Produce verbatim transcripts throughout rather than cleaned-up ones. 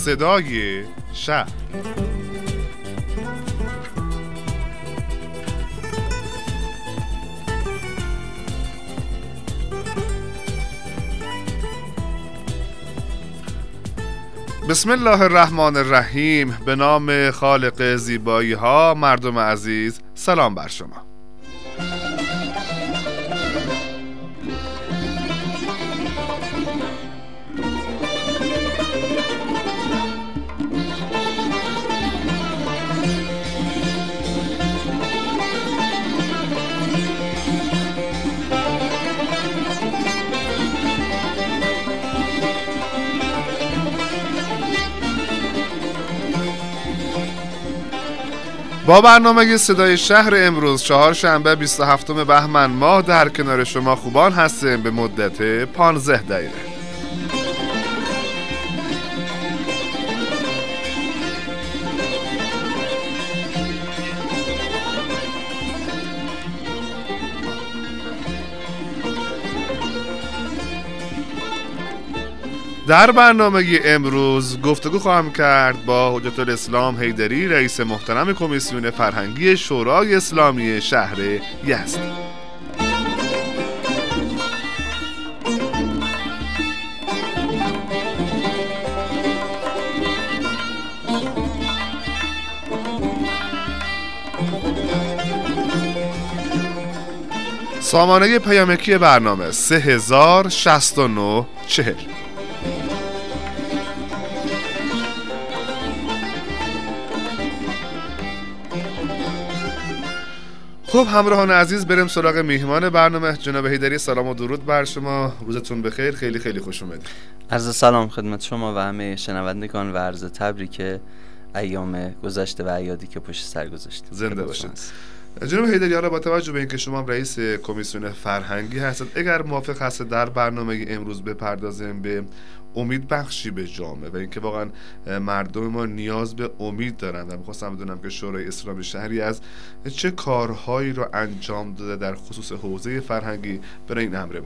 صدای شهر. بسم الله الرحمن الرحیم. به نام خالق زیبایی ها. مردم عزیز، سلام بر شما. با برنامه صدای شهر امروز چهارشنبه بیست و هفتم بهمن ماه در کنار شما خوبان هستیم به مدت پانزده دقیقه. در برنامه امروز گفتگو خواهم کرد با حجت الاسلام حیدری، رئیس محترم کمیسیون فرهنگی شورای اسلامی شهر یزد. سامانه پیامکی برنامه سه هزار شصت و نه چهل. خب همراهان عزیز، بریم سراغ میهمان برنامه. جناب حیدری، سلام و درود بر شما. روزتون بخیر. خیلی خیلی خوش اومدید. عرض سلام خدمت شما و همه شنوندگان و عرض تبریک ایام گذشته و اعیادی که پشت سر گذاشتید. زنده باشید. جناب حیدری، حالا با توجه به اینکه شما رئیس کمیسیون فرهنگی هستید، اگر موافق هستید در برنامه امروز بپردازیم به امید بخشی به جامعه و اینکه واقعا مردم ما نیاز به امید دارن و می‌خواستم بدونم که شورای اسلامی شهری از چه کارهایی رو انجام داده در خصوص حوزه فرهنگی برای این امر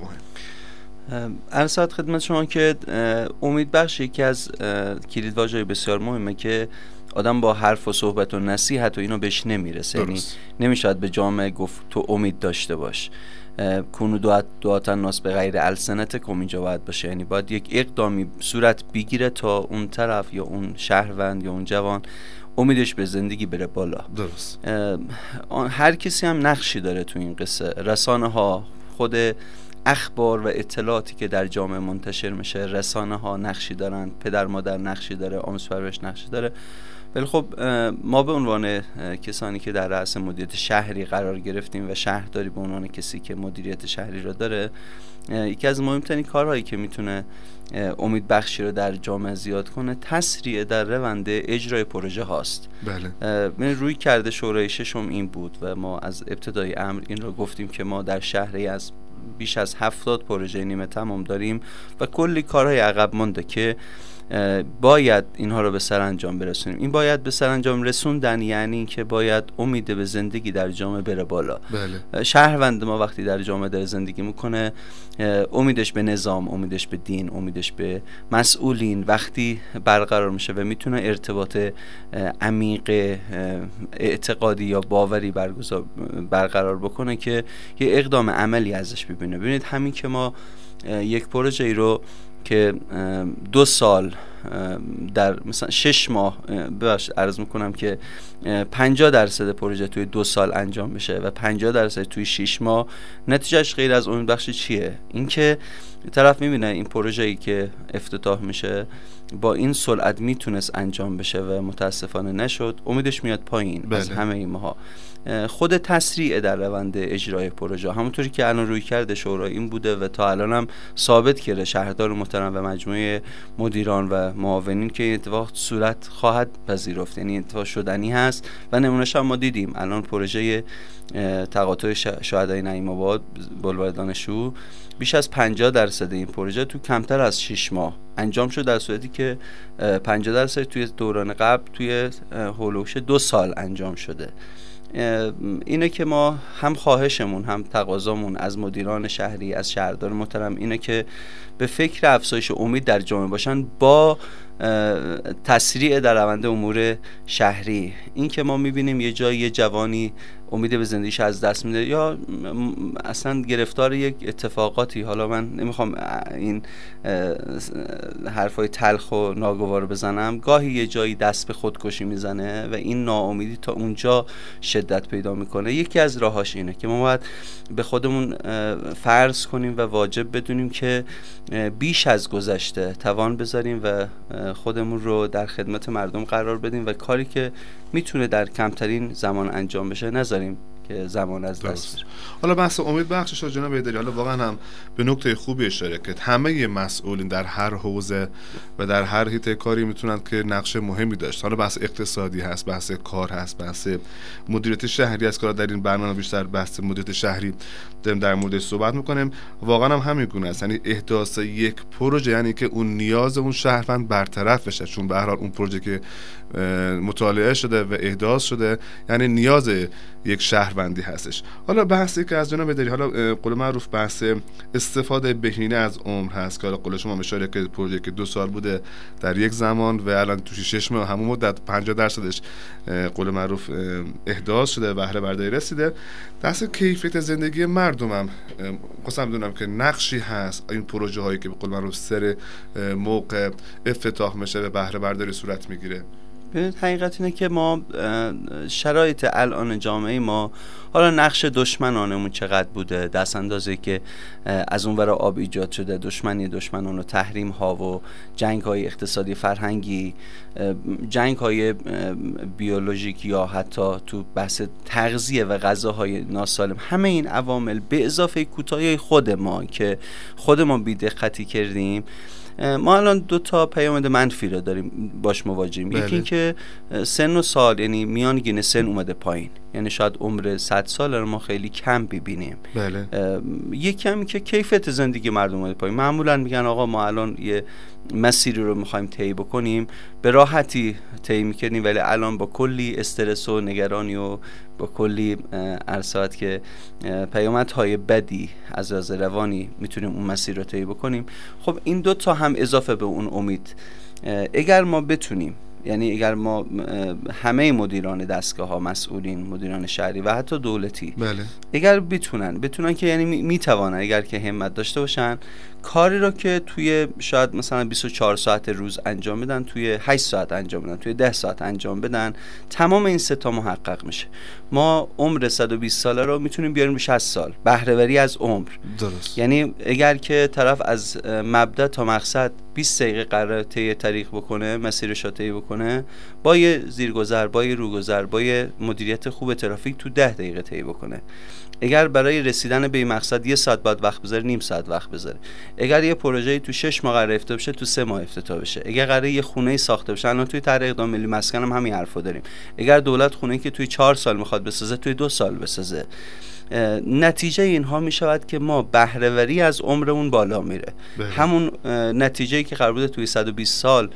مهم. عرض خدمت شما که امید بخش یکی از کلیدواژه‌های بسیار مهمه که آدم با حرف و صحبت و نصیحت و اینو بهش نمیرسه. یعنی نمیشه به جامعه گفت تو امید داشته باش. کونو دعات دعات الناس به غیر السنتکم اینجا باید باشه. یعنی باید یک اقدامی صورت بگیره تا اون طرف یا اون شهروند یا اون جوان امیدش به زندگی بره بالا. درست. هر کسی هم نقشی داره تو این قصه. رسانه ها، خود اخبار و اطلاعاتی که در جامعه منتشر میشه، رسانه ها نقشی دارن، پدر مادر نقشی داره، آموزش پرورش نقشی داره. ولی خب ما به عنوان کسانی که در رأس مدیریت شهری قرار گرفتیم و شهرداری به عنوان کسی که مدیریت شهری را داره، یکی از مهمترین کارهایی که میتونه امید بخشی رو در جامعه زیاد کنه تسریع در روند اجرای پروژه هاست. بله. من روی کرده شورای ششم این بود و ما از ابتدای امر این رو گفتیم که ما در شهری از بیش از هفتاد پروژه نیمه تمام داریم و کلی کارهای عقب مونده که باید اینها رو به سرانجام برسونیم. این باید به سرانجام رسوندن یعنی که باید امید به زندگی در جامعه بره بالا. بله. شهروند ما وقتی در جامعه داره زندگی میکنه، امیدش به نظام، امیدش به دین، امیدش به مسئولین وقتی برقرار میشه و میتونه ارتباط عمیق اعتقادی یا باوری برقرار بکنه که یه اقدام عملی ازش ببینه. ببینید همین که ما یک پروژه ای رو که دو سال در مثلا شش ماه ببخشید عرض میکنم که پنجاه درصد پروژه توی دو سال انجام بشه و پنجاه درصد توی شش ماه، نتیجهش غیر از امید بخشی چیه؟ اینکه طرف میبینه این پروژه‌ای که افتتاح میشه با این سرعت میتونست انجام بشه و متاسفانه نشد، امیدش میاد پایین. بله. از همه این ماها خود تسریع در روند اجرای پروژه، همونطوری که الان روی کرده شورا این بوده و تا الان هم ثابت کرده شهردار محترم و مجموعه مدیران و معاونین که این اتفاق صورت خواهد پذیرفت، یعنی اتفاق شدنی هست و نمونهش هم ما دیدیم. الان پروژه تقاطع شهدای نعیم آباد بلوار دانشجو بیش از پنجاه درصد این پروژه تو کمتر از شش ماه انجام شد، در صورتی که پنجاه درصد توی دوران قبل توی هولوش دو سال انجام شده. اینه که ما هم خواهشمون هم تقاضامون از مدیران شهری، از شهردار محترم اینه که به فکر افزایش امید در جامعه باشن با تسریع در روند امور شهری. این که ما میبینیم یه جایی یه جوانی امید به زندگیش از دست میده یا اصلا گرفتار یک اتفاقاتی، حالا من نمیخوام این حرفای تلخ و ناگوار بزنم، گاهی یه جایی دست به خودکشی میزنه و این ناامیدی تا اونجا شدت پیدا میکنه. یکی از راهاش اینه که ما باید به خودمون فرض کنیم و واجب بدونیم که بیش از گذشته توان بذاریم و خودمون رو در خدمت مردم قرار بدیم و کاری که میتونه در کمترین زمان انجام بشه نذاریم که زمان از دست بره. حالا بحث امید بخشش رو جناب حیدری، حالا واقعا هم به نکته خوبی اشاره کرد. همه مسئولین در هر حوزه و در هر حیطه کاری میتونن که نقش مهمی داشت. حالا بحث اقتصادی هست، بحث کار هست، بحث مدیریت شهری است که در این برنامه بیشتر بحث مدیریت شهری داریم در موردش صحبت میکنیم. واقعا هم همین گونه است، یعنی احداث یک پروژه یعنی که اون نیاز اون شهروند برطرف بشه، چون به هر حال اون پروژه که مطالعه شده و احداث شده یعنی نیاز یک شهروندی هستش. حالا بحثی که از جناب حیدری، حالا قول معروف بحث استفاده بهینه از عمر هست که حالا قول شما اشاره که پروژه که دو سال بوده در یک زمان و الان تو شش ماه همون مدت پنجاه درصدش قول معروف احداث شده، بهره برداری رسیده. دست کیفیت زندگی مردم هم خواستم بدونم که نقشی هست این پروژه هایی که به قول معروف سر موقع افتتاح میشه و بهره برداری صورت میگیره. ببینید حقیقت اینه که ما شرایط الان جامعه ما، حالا نقش دشمنانمون چقدر بوده، دست اندازه که از اون ور آب ایجاد شده، دشمنی دشمنان و تحریم ها و جنگ های اقتصادی فرهنگی، جنگ های بیولوژیک یا حتی تو بحث تغذیه و غذاهای ناسالم، همه این عوامل به اضافه کوتاهی خود ما که خود ما بی‌دقتی کردیم، ما الان دو تا پیامد منفی رو داریم باش مواجهیم. یکی این که سن و سال، یعنی میانگین سن اومده پایین، یعنی شاید عمر صد سال رو ما خیلی کم ببینیم. بله. یکی هم که کیفیت زندگی مردم اومده پایین. معمولا میگن آقا ما الان یه مسیری رو میخوایم طی بکنیم، به راحتی طی میکنیم، ولی الان با کلی استرس و نگرانی و با کلی ارساعت که پیامدهای بدی از از روانی میتونیم اون مسیر رو طی بکنیم. خب این دو تا هم اضافه به اون امید، اگر ما بتونیم، یعنی اگر ما همه مدیران دستگاه ها، مسئولین، مدیران شهری و حتی دولتی، بله، اگر بتونن بتونن که یعنی میتوانن، اگر که همت داشته باشن، کاری رو که توی شاید مثلا بیست و چهار ساعت روز انجام بدن، توی هشت ساعت انجام بدن، توی ده ساعت انجام بدن، تمام این سه تا محقق میشه. ما عمر صد و بیست ساله رو میتونیم بیاریم به شصت سال، بهره وری از عمر. درست. یعنی اگر که طرف از مبدا تا مقصد بیست دقیقه قرار طی طریق بکنه، مسیرش رو طی بکنه، با یه زیرگذر، با یه روگذر، با یه مدیریت خوب ترافیک تو ده دقیقه طی بکنه. اگر برای رسیدن به این مقصد یه ساعت بعد وقت بذاره، نیم ساعت وقت بذاره. اگر یه پروژه‌ای تو شش ماه قرار افتتاح بشه، تو سه ماه افتتاح بشه. اگر قرار یه خونه‌ای ساخته بشه، الان توی طرح اقدام ملی مسکن هم همین حرفو داریم. اگر دولت خونه‌ای که توی چهار سال میخواد بسازه، توی دو سال بسازه. نتیجه اینها می شود که ما بهره وری از عمرمون بالا میره. بله. همون نتیجه‌ای که قرار بوده توی صد و بیست سال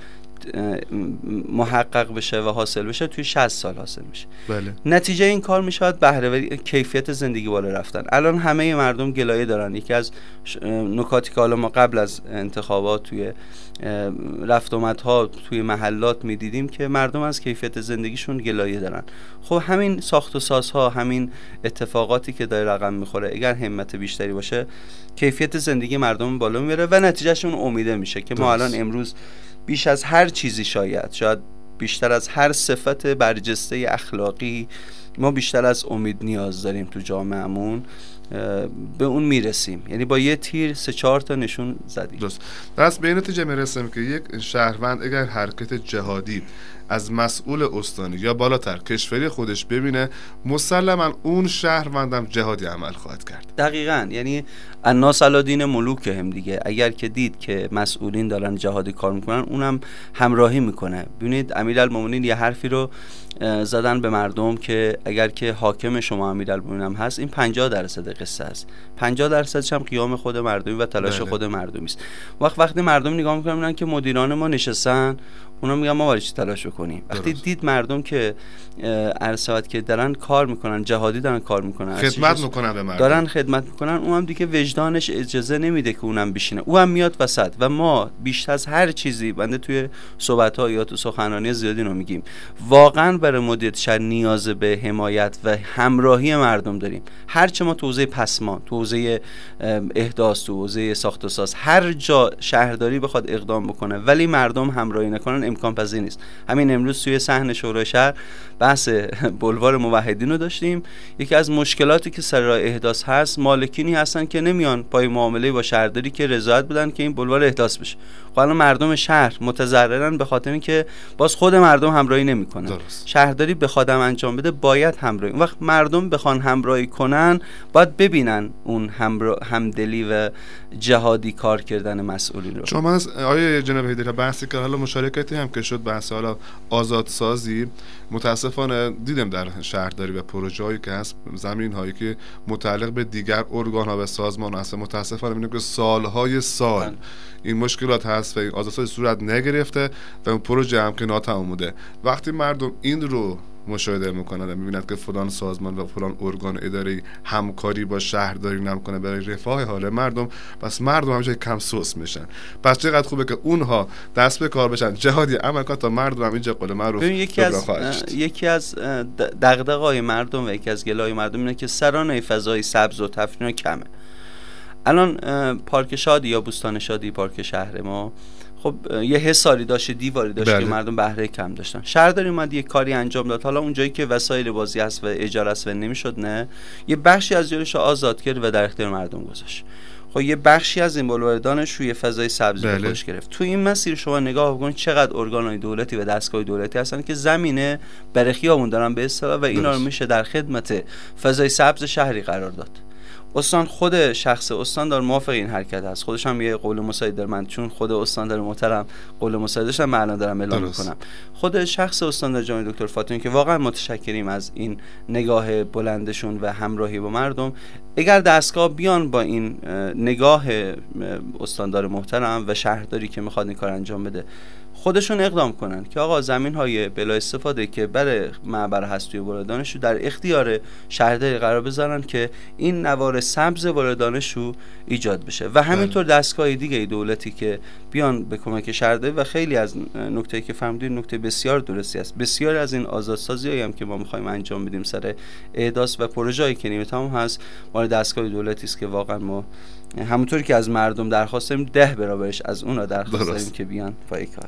محقق بشه و حاصل بشه، توی شصت سال حاصل میشه. بله. نتیجه این کار میشود بهره وری، کیفیت زندگی بالا رفتن. الان همه مردم گلایه دارن. یکی از نکاتی که حالا ما قبل از انتخابات توی رفت آمدها توی محلات میدیدیم که مردم از کیفیت زندگیشون گلایه دارن. خب همین ساخت و سازها، همین اتفاقاتی که داره رقم میخوره، اگر همت بیشتری باشه، کیفیت زندگی مردم بالا میبره و نتیجهشون امیده میشه که ما الان امروز بیش از هر چیزی، شاید شاید بیشتر از هر صفت برجسته اخلاقی، ما بیشتر از امید نیاز داریم تو جامعهمون، به اون میرسیم. یعنی با یه تیر سه چهار تا نشون زدیم. درست. دست به نتیجه میرسیم که یک شهروند اگر حرکت جهادی از مسئول استانی یا بالاتر کشوری خودش ببینه، مسلما اون شهروندم جهادی عمل خواهد کرد. دقیقاً. یعنی الناس علی دین ملوک هم دیگه. اگر که دید که مسئولین دارن جهادی کار میکنن، اونم همراهی میکنه. ببینید امیرالمومنین یه حرفی رو زدن به مردم که اگر که حاکم شما امیرالمومنین هم هست، این پنجاه درصد قصه است. پنجاه درصدش هم قیام خود مردمی و تلاش بله. خود مردمی است. وقت وقتی مردم نگاه میکنن میبینن که مدیران ما نشستن، اونا میگن ما برای چی تلاش کنیم؟ کنیم. وقتی دید مردم که ارسالت که دارن کار میکنن، جهادی دارن کار میکنن، خدمت میکنن به مردم، دارن خدمت میکنن، اون هم دیگه وجدانش اجازه نمیده که اونم بشینه، او هم میاد وسط. و ما بیشتر از هر چیزی، بنده توی صحبت‌ها یا تو سخنرانی زیادی رو میگیم، واقعا برای مدیریت شهر نیاز به حمایت و همراهی مردم داریم. هرچه ما تو حوزه پسمان، تو حوزه احداث، تو حوزه ساخت و ساز، هر جا شهرداری بخواد اقدام بکنه ولی مردم همراهی نکنن، امکان پذیر نیست. همین امروز توی صحن شورای شهر بحث بلوار موحدین رو داشتیم. یکی از مشکلاتی که سر راه احداث هست، مالکینی هستن که نمیان پای معامله با شهرداری که رضایت بدن که این بلوار احداث بشه. خب الان مردم شهر متضررن به خاطر اینکه باز خود مردم همراهی نمیکنن. شهرداری بخواد انجام بده باید همراهی. اون وقت مردم بخوان همراهی کنن باید ببینن اون همراه همدلی و جهادی کار کردن مسئولین رو. چون من از آیه جناب حیدری بحثی که حالا مشارکتی هم که شد، بحث حالا آزادسازی، متاسفانه دیدم در شهرداری و پروژه‌ای که هست، زمین‌هایی که متعلق به دیگر ارگان‌ها و سازمان هست، متاسفانه می‌بینیم که سال‌های سال من. این مشکلات هست و این آزادسازی صورت نگرفته و اون پروژه هم که ناتمام بوده. وقتی مردم این رو مشاهده میکنند و میبینند که فلان سازمان و فلان ارگان اداری همکاری با شهرداری نمیکنه برای رفاه حال مردم، پس مردم همیشه کم سوس میشن. پس چقدر خوبه که اونها دست به کار بشن، جهادی عمل کنن تا مردم هم اینجا قول معروف یکی از یکی از دغدغه‌های مردم و یکی از گله‌های مردم اینه که سرانه فضای سبز و تفریح کمه. الان پارک شادی یا بوستان شادی، پارک شهر ما، خب یه حصاری داشت، دیواری داشت، بله. که مردم بهره کم داشتن. شهرداری اومد یه کاری انجام داد. حالا اونجایی که وسایل بازی هست و اجاره است و نمیشد، نه، یه بخشی از جلوش آزاد کرد و در اختیار مردم گذاشت. خب یه بخشی از این بلوار دانشجویی فضای سبزی رو خوش گرفت. تو این مسیر شما نگاه بکنید چقدر ارگان‌های دولتی و دستگاه دولتی هستن که زمینه برای خیابون دارن به اصطلاح و اینا رو میشه در خدمت فضای سبز شهری قرار داد. استان خود شخص استان دار موافق این حرکت هست. خودش هم یه قول مساعد داره، من چون خود استان داره محترم قول مساعد داشتم، من الان دارم اعلام میکنم. خود شخص استان دار جناب دکتر فاطمی که واقعا متشکریم از این نگاه بلندشون و همراهی با مردم. اگر دستگاه بیان با این نگاه استاندار محترم و شهرداری که میخواد این کار انجام بده، خودشون اقدام کنن که آقا زمین های بلا استفاده که برای معبر هست توی بلوار دانشجو در اختیار شهرداری قرار بذارن که این نوار سبز بلوار دانشجو ایجاد بشه. و همینطور دستگاه دیگه دولتی که بیان به کمک شهرداری. و خیلی از نکته‌ای که فهمیدید نکته بسیار درستی است. بسیار از این آزادسازی‌هایی هم که ما می‌خوایم انجام بدیم سر احداث و پروژه‌ای که نیمه تمام هست، مال دستگاه دولتی است که واقعا ما همونطوری که از مردم درخواست داریم ده برابرش از اونا درخواست داریم که بیان پای کار.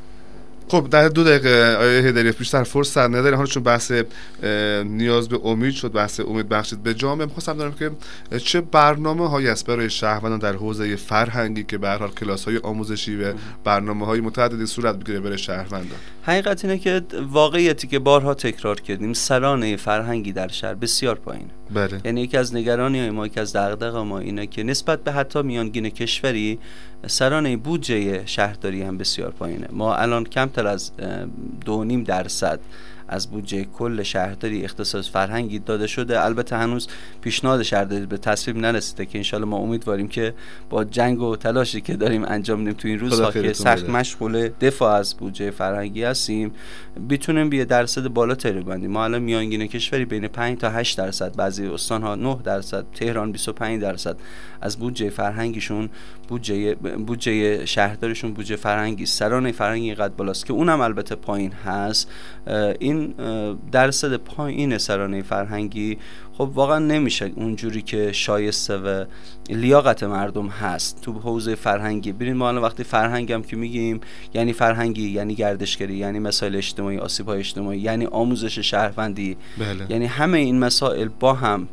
خب در دو دقیقه آیه حیدری بیشتر فرصت نداریم، حالا چون بحث نیاز به امید شد، بحث امید بخشید به جامعه، می‌خواستم دارم که چه برنامه‌هایی است برای شهروندان در حوزه فرهنگی که به هر حال کلاس‌های آموزشی و برنامه‌های متعددی صورت بگیره برای شهروندان. حقیقت اینه که واقعیتی که بارها تکرار کردیم، سرانه فرهنگی در شهر بسیار پایینه. بله. یعنی یکی از نگرانی ما، یکی از دغدغه ما اینه که نسبت به حتی میانگین کشوری سرانه بودجه شهرداری هم بسیار پایینه. ما الان کمتر از دو و نیم درصد از بودجه کل شهرداری اختصاص فرهنگی داده شده. البته هنوز پیشنهاد شهرداری به تصویب نرسیده که انشالله ما امیدواریم که با جنگ و تلاشی که داریم انجام میدیم تو این روزها که سخت مشغول دفاع از بودجه فرهنگی هستیم بتونیم به درصد بالاتری ببندیم. ما الان میانگین کشوری بین پنج تا هشت درصد، بعضی استان‌ها نه درصد، تهران بیست و پنج درصد از بودجه فرهنگیشون بودجه بودجه شهرداریشون بودجه فرهنگی، سرانه فرهنگی اینقدر بالاست که اونم البته پایین هست. این درصد پایین سرانه فرهنگی خب واقعا نمیشه اونجوری که شایسته و لیاقت مردم هست تو حوزه فرهنگی. ببینید ما الان وقتی فرهنگ هم که میگیم یعنی فرهنگی، یعنی گردشگری، یعنی مسائل اجتماعی، آسیب‌های اجتماعی، یعنی آموزش شهروندی، بله. یعنی همه این مسائل با هم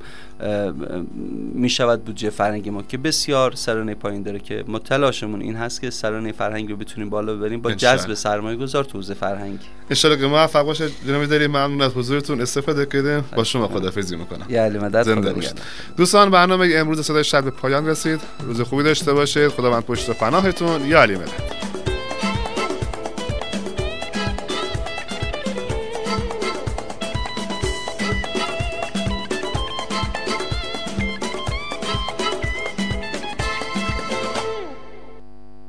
میشود بودجه فرهنگی ما که بسیار سرانه پایین داره که ما تلاشمون این هست که سرانه فرهنگی رو بتونیم بالا ببریم با جذب سرمایه گذار تو حوزه فرهنگی. ان شاء الله که موفق باشه. جناب داری ممنون از حضورتون، استفاده کردیم. با شما خداحافظی میکنم. یعنی مدد خدا. دوستان برنامه امروز صدای شب به پایان رسید. روز خوبی داشته باشید. خداوند پشت و پناهتون. یا علی مدد.